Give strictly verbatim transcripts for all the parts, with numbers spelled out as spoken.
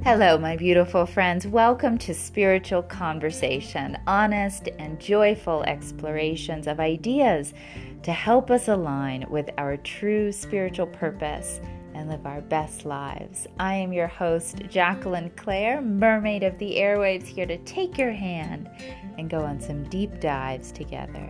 Hello, my beautiful friends. Welcome to Spiritual Conversation, honest and joyful explorations of ideas to help us align with our true spiritual purpose and live our best lives. I am your host, Jacqueline Claire, Mermaid of the Airwaves, here to take your hand and go on some deep dives together.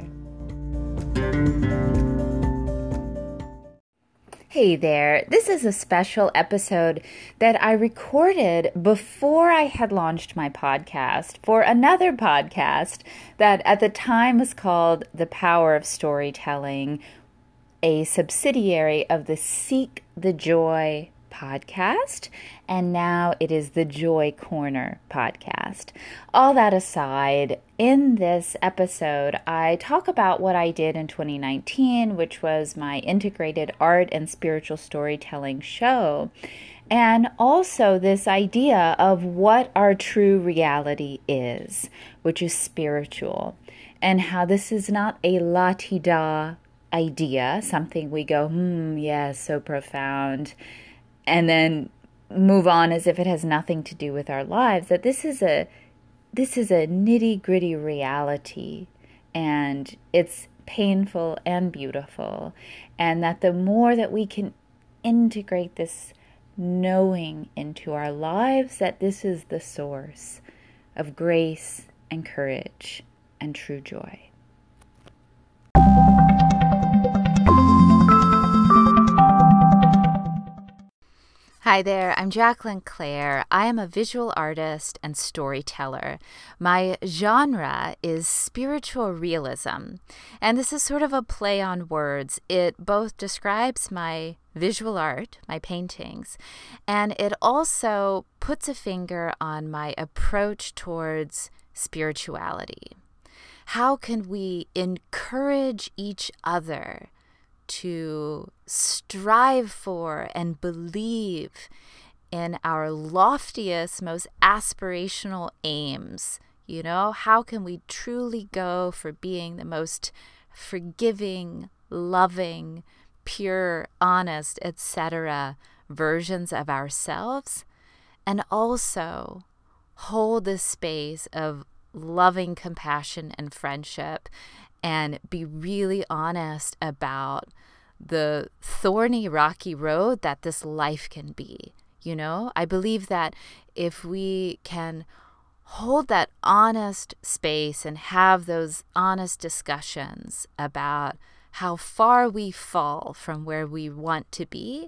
Hey there, this is a special episode that I recorded before I had launched my podcast for another podcast that at the time was called The Power of Storytelling, a subsidiary of the Seek the Joy podcast, and now it is the Joy Corner podcast. All that aside, in this episode, I talk about what I did in twenty nineteen, which was my integrated art and spiritual storytelling show, and also this idea of what our true reality is, which is spiritual, and how this is not a la-ti-da idea, something we go, hmm, yeah, so profound, and then move on as if it has nothing to do with our lives, that this is a this is a nitty-gritty reality, and it's painful and beautiful, and that the more that we can integrate this knowing into our lives, that this is the source of grace and courage and true joy. Hi there, I'm Jacqueline Claire. I am a visual artist and storyteller. My genre is spiritual realism, and this is sort of a play on words. It both describes my visual art, my paintings, and it also puts a finger on my approach towards spirituality. How can we encourage each other to strive for and believe in our loftiest, most aspirational aims? You know, how can we truly go for being the most forgiving, loving, pure, honest, et cetera versions of ourselves, and also hold this space of loving compassion and friendship, and be really honest about the thorny, rocky road that this life can be. You know, I believe that if we can hold that honest space and have those honest discussions about how far we fall from where we want to be,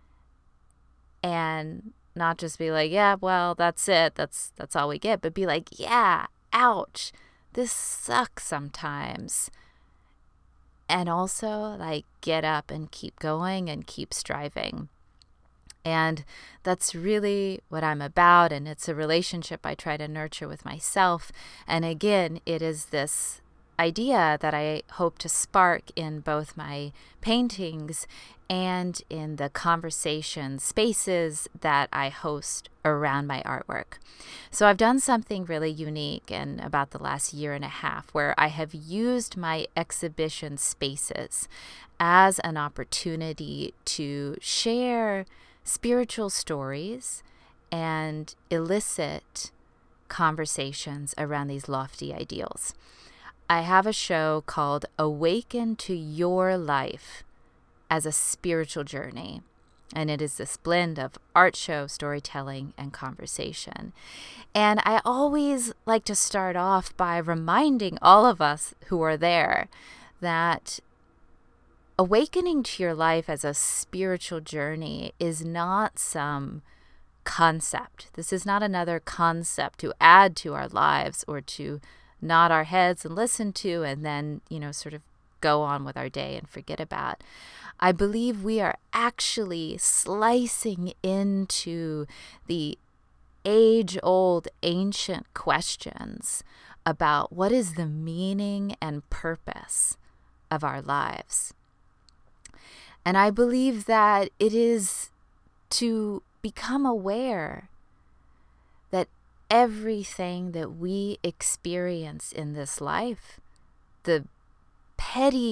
and not just be like, yeah, well, that's it, that's that's all we get, but be like, yeah, ouch, this sucks sometimes. And also, like, get up and keep going and keep striving. And that's really what I'm about. And it's a relationship I try to nurture with myself. And again, it is this idea that I hope to spark in both my paintings and in the conversation spaces that I host around my artwork. So I've done something really unique in about the last year and a half, where I have used my exhibition spaces as an opportunity to share spiritual stories and elicit conversations around these lofty ideals. I have a show called Awaken to Your Life as a Spiritual Journey, and it is this blend of art show, storytelling, and conversation. And I always like to start off by reminding all of us who are there that awakening to your life as a spiritual journey is not some concept. This is not another concept to add to our lives or to nod our heads and listen to and then, you know, sort of go on with our day and forget about. I believe we are actually slicing into the age-old ancient questions about what is the meaning and purpose of our lives. And I believe that it is to become aware that everything that we experience in this life, the petty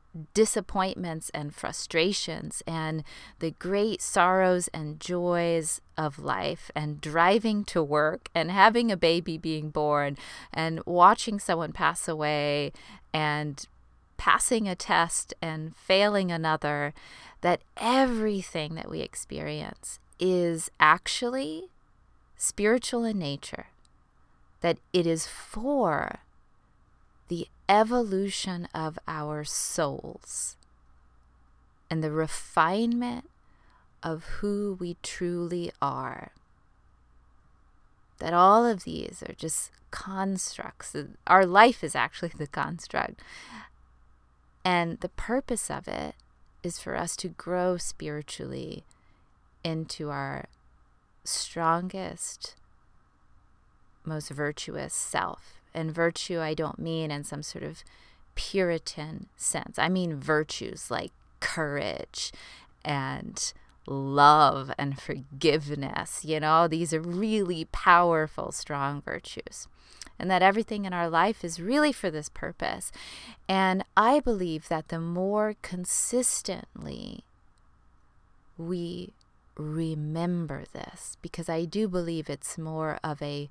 disappointments and frustrations and the great sorrows and joys of life, and driving to work and having a baby being born and watching someone pass away and passing a test and failing another, that everything that we experience is actually spiritual in nature, that it is for the evolution of our souls and the refinement of who we truly are. That all of these are just constructs. Our life is actually the construct. And the purpose of it is for us to grow spiritually into our strongest, most virtuous self. And virtue, I don't mean in some sort of Puritan sense. I mean virtues like courage and love and forgiveness. You know, these are really powerful, strong virtues. And that everything in our life is really for this purpose. And I believe that the more consistently we remember this, because I do believe it's more of a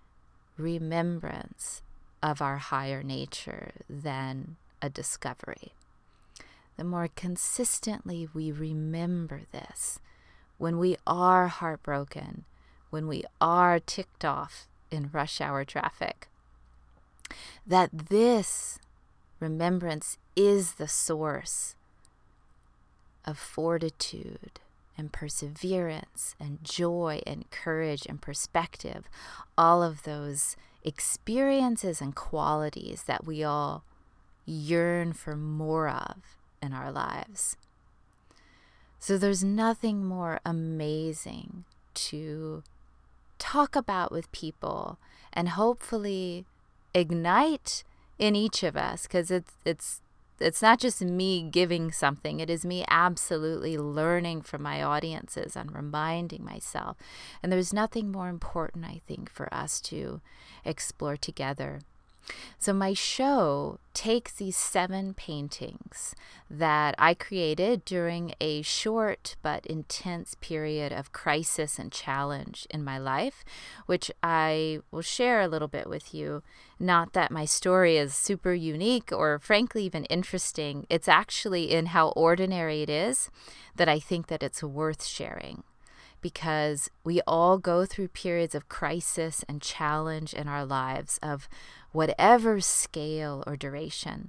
remembrance of our higher nature than a discovery. The more consistently we remember this, when we are heartbroken, when we are ticked off in rush hour traffic, that this remembrance is the source of fortitude and perseverance and joy and courage and perspective, all of those experiences and qualities that we all yearn for more of in our lives. So there's nothing more amazing to talk about with people and hopefully ignite in each of us, because it's it's It's not just me giving something. It is me absolutely learning from my audiences and reminding myself. And there's nothing more important, I think, for us to explore together. So my show takes these seven paintings that I created during a short but intense period of crisis and challenge in my life, which I will share a little bit with you. Not that my story is super unique or frankly even interesting. It's actually in how ordinary it is that I think that it's worth sharing. Because we all go through periods of crisis and challenge in our lives of whatever scale or duration.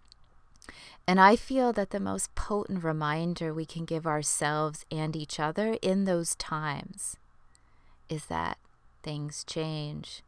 And I feel that the most potent reminder we can give ourselves and each other in those times is that things change.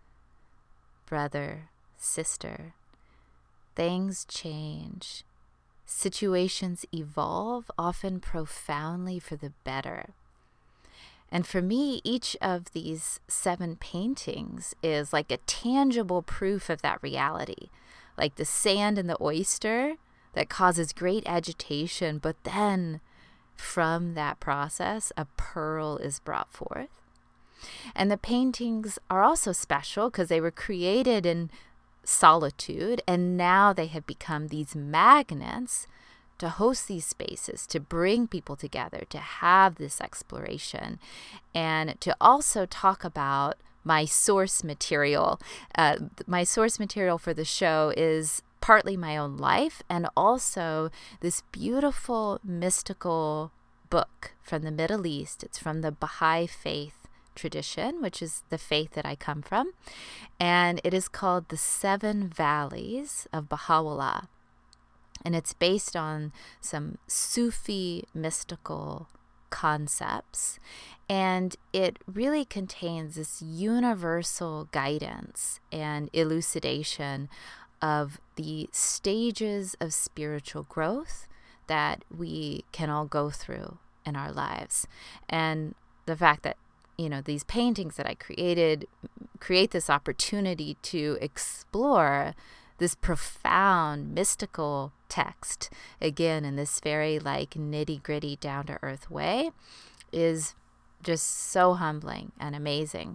Brother, sister, things change. Situations evolve, often profoundly for the better. And for me, each of these seven paintings is like a tangible proof of that reality. Like the sand in the oyster that causes great agitation, but then from that process, a pearl is brought forth. And the paintings are also special because they were created in solitude, and now they have become these magnets to host these spaces, to bring people together, to have this exploration, and to also talk about my source material. Uh, my source material for the show is partly my own life and also this beautiful mystical book from the Middle East. It's from the Baha'i faith tradition, which is the faith that I come from, and it is called The Seven Valleys of Baha'u'llah. And it's based on some Sufi mystical concepts. And it really contains this universal guidance and elucidation of the stages of spiritual growth that we can all go through in our lives. And the fact that, you know, these paintings that I created create this opportunity to explore this profound mystical text, again, in this very like nitty-gritty, down-to-earth way, is just so humbling and amazing.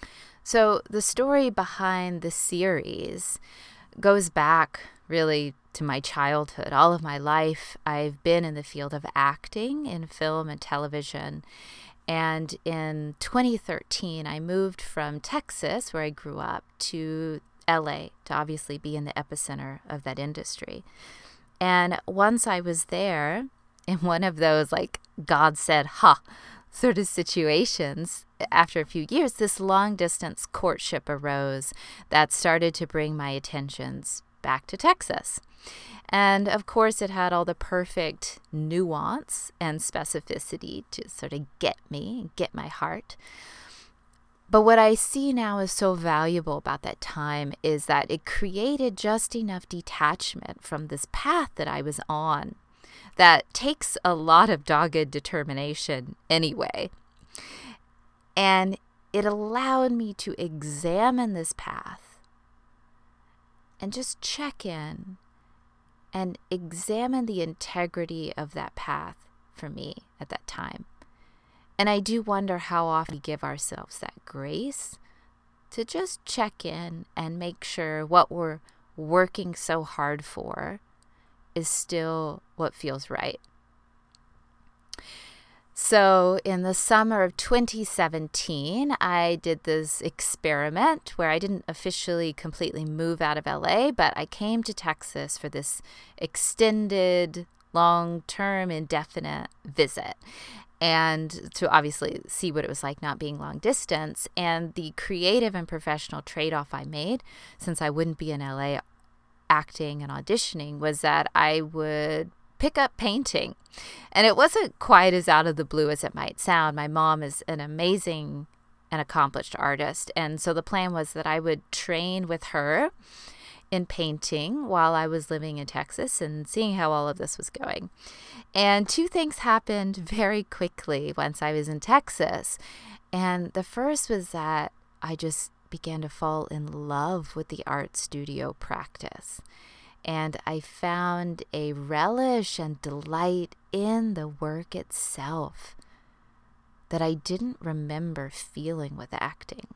So the story behind the series goes back really to my childhood. All of my life, I've been in the field of acting in film and television. And in twenty thirteen, I moved from Texas, where I grew up, to L A to obviously be in the epicenter of that industry. And once I was there, in one of those, like, God said, ha, sort of situations, after a few years, this long-distance courtship arose that started to bring my attentions back to Texas. And, of course, it had all the perfect nuance and specificity to sort of get me, get my heart. But what I see now is so valuable about that time is that it created just enough detachment from this path that I was on that takes a lot of dogged determination anyway. And it allowed me to examine this path and just check in and examine the integrity of that path for me at that time. And I do wonder how often we give ourselves that grace to just check in and make sure what we're working so hard for is still what feels right. So in the summer of twenty seventeen, I did this experiment where I didn't officially completely move out of L A, but I came to Texas for this extended, long-term, indefinite visit, and to obviously see what it was like not being long distance. And the creative and professional trade-off I made, since I wouldn't be in L A acting and auditioning, was that I would pick up painting. And it wasn't quite as out of the blue as it might sound. My mom is an amazing and accomplished artist. And so the plan was that I would train with her in painting while I was living in Texas and seeing how all of this was going. And two things happened very quickly once I was in Texas. And the first was that I just began to fall in love with the art studio practice. And I found a relish and delight in the work itself that I didn't remember feeling with acting.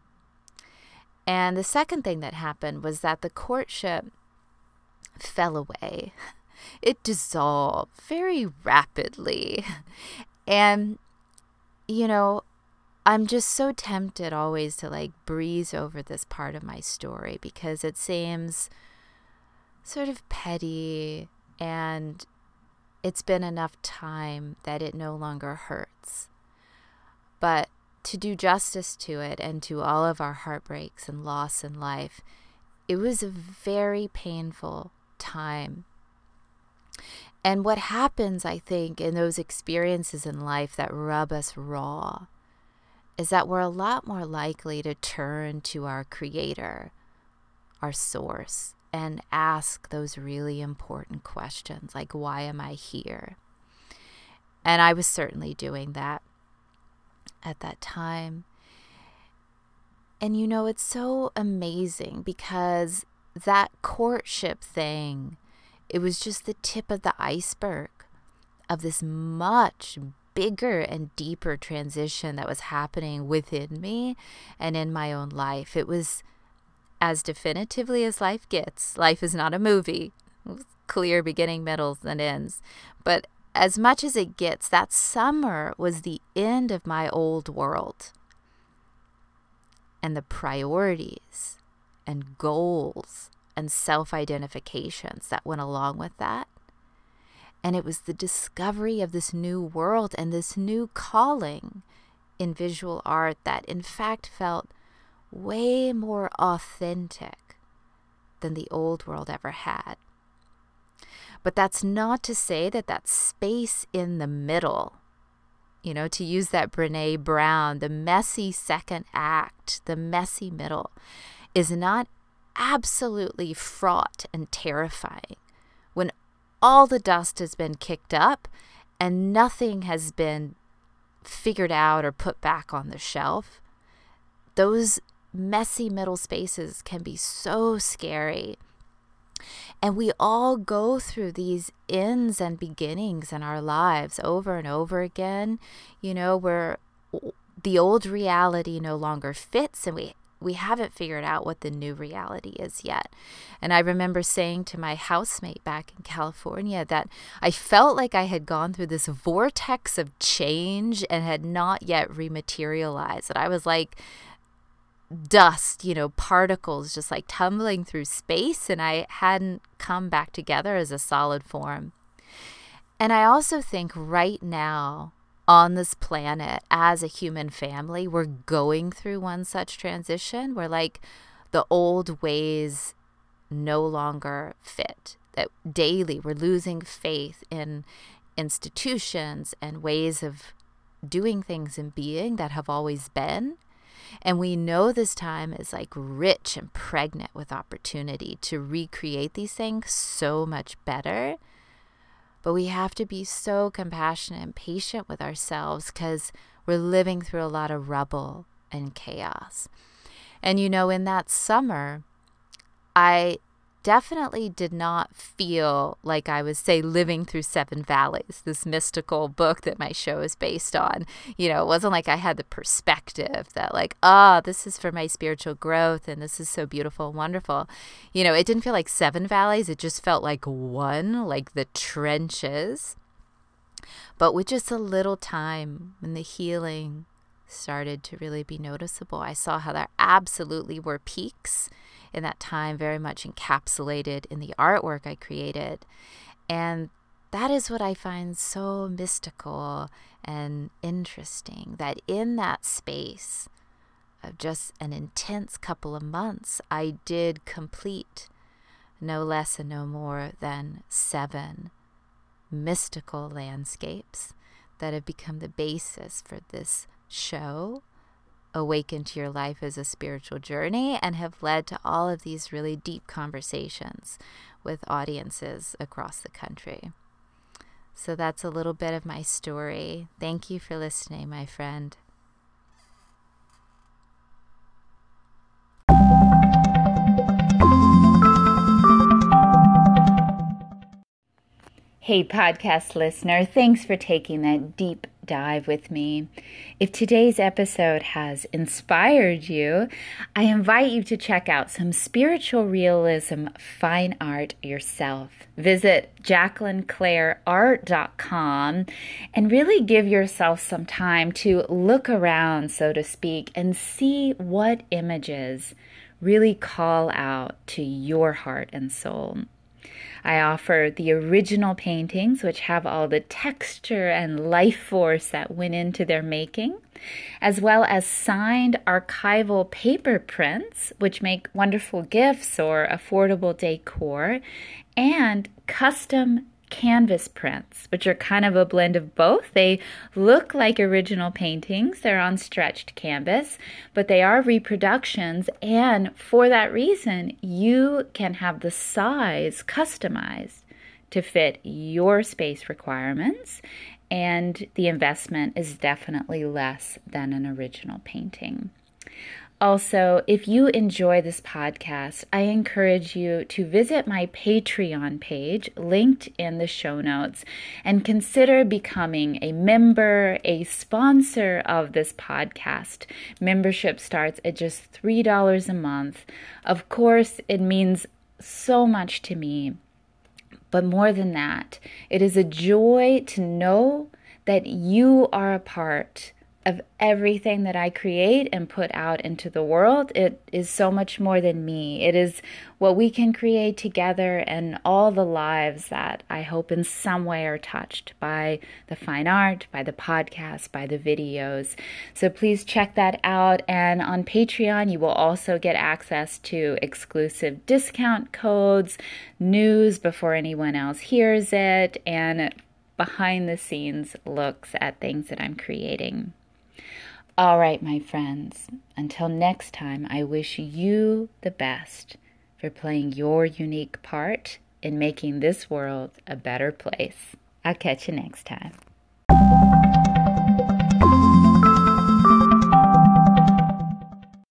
And the second thing that happened was that the courtship fell away. It dissolved very rapidly. And, you know, I'm just so tempted always to like breeze over this part of my story because it seems sort of petty, and it's been enough time that it no longer hurts. But to do justice to it and to all of our heartbreaks and loss in life, it was a very painful time. And what happens, I think, in those experiences in life that rub us raw is that we're a lot more likely to turn to our creator, our source, and ask those really important questions like, why am I here? And I was certainly doing that at that time. And you know, it's so amazing because that courtship thing, it was just the tip of the iceberg of this much bigger and deeper transition that was happening within me and in my own life. It was as definitively as life gets. Life is not a movie, clear beginning, middles, and ends. But as much as it gets, that summer was the end of my old world. And the priorities and goals and self-identifications that went along with that. And it was the discovery of this new world and this new calling in visual art that in fact felt way more authentic than the old world ever had. But that's not to say that that space in the middle, you know, to use that Brené Brown, the messy second act, the messy middle, is not absolutely fraught and terrifying when all the dust has been kicked up and nothing has been figured out or put back on the shelf. Those messy middle spaces can be so scary. And we all go through these ends and beginnings in our lives over and over again, you know, where the old reality no longer fits and we we haven't figured out what the new reality is yet. And I remember saying to my housemate back in California that I felt like I had gone through this vortex of change and had not yet rematerialized. That I was like dust, you know, particles just like tumbling through space, and I hadn't come back together as a solid form. And I also think right now on this planet, as a human family, we're going through one such transition where like the old ways no longer fit. That daily we're losing faith in institutions and ways of doing things and being that have always been. And we know this time is like rich and pregnant with opportunity to recreate these things so much better. But we have to be so compassionate and patient with ourselves because we're living through a lot of rubble and chaos. And, you know, in that summer, I definitely did not feel like I was, say, living through Seven Valleys, this mystical book that my show is based on. You know, it wasn't like I had the perspective that like, ah, oh, this is for my spiritual growth and this is so beautiful and wonderful. You know, it didn't feel like Seven Valleys. It just felt like one, like the trenches. But with just a little time when the healing started to really be noticeable, I saw how there absolutely were peaks in that time, very much encapsulated in the artwork I created. And that is what I find so mystical and interesting, that in that space of just an intense couple of months, I did complete no less and no more than seven mystical landscapes that have become the basis for this show, Awaken to Your Life as a Spiritual Journey, and have led to all of these really deep conversations with audiences across the country. So that's a little bit of my story. Thank you for listening, my friend. Hey, podcast listener, thanks for taking that deep dive with me. If today's episode has inspired you, I invite you to check out some spiritual realism fine art yourself. Visit jacqueline claire art dot com and really give yourself some time to look around, so to speak, and see what images really call out to your heart and soul. I offer the original paintings, which have all the texture and life force that went into their making, as well as signed archival paper prints, which make wonderful gifts or affordable decor, and custom canvas prints, which are kind of a blend of both. They look like original paintings. They're on stretched canvas, but they are reproductions. And for that reason, you can have the size customized to fit your space requirements. And the investment is definitely less than an original painting. Also, if you enjoy this podcast, I encourage you to visit my Patreon page, linked in the show notes, and consider becoming a member, a sponsor of this podcast. Membership starts at just three dollars a month. Of course, it means so much to me. But more than that, it is a joy to know that you are a part of everything that I create and put out into the world. It is so much more than me. It is what we can create together and all the lives that I hope in some way are touched by the fine art, by the podcast, by the videos. So please check that out. And on Patreon, you will also get access to exclusive discount codes, news before anyone else hears it, and behind the scenes looks at things that I'm creating. All right, my friends, until next time, I wish you the best for playing your unique part in making this world a better place. I'll catch you next time.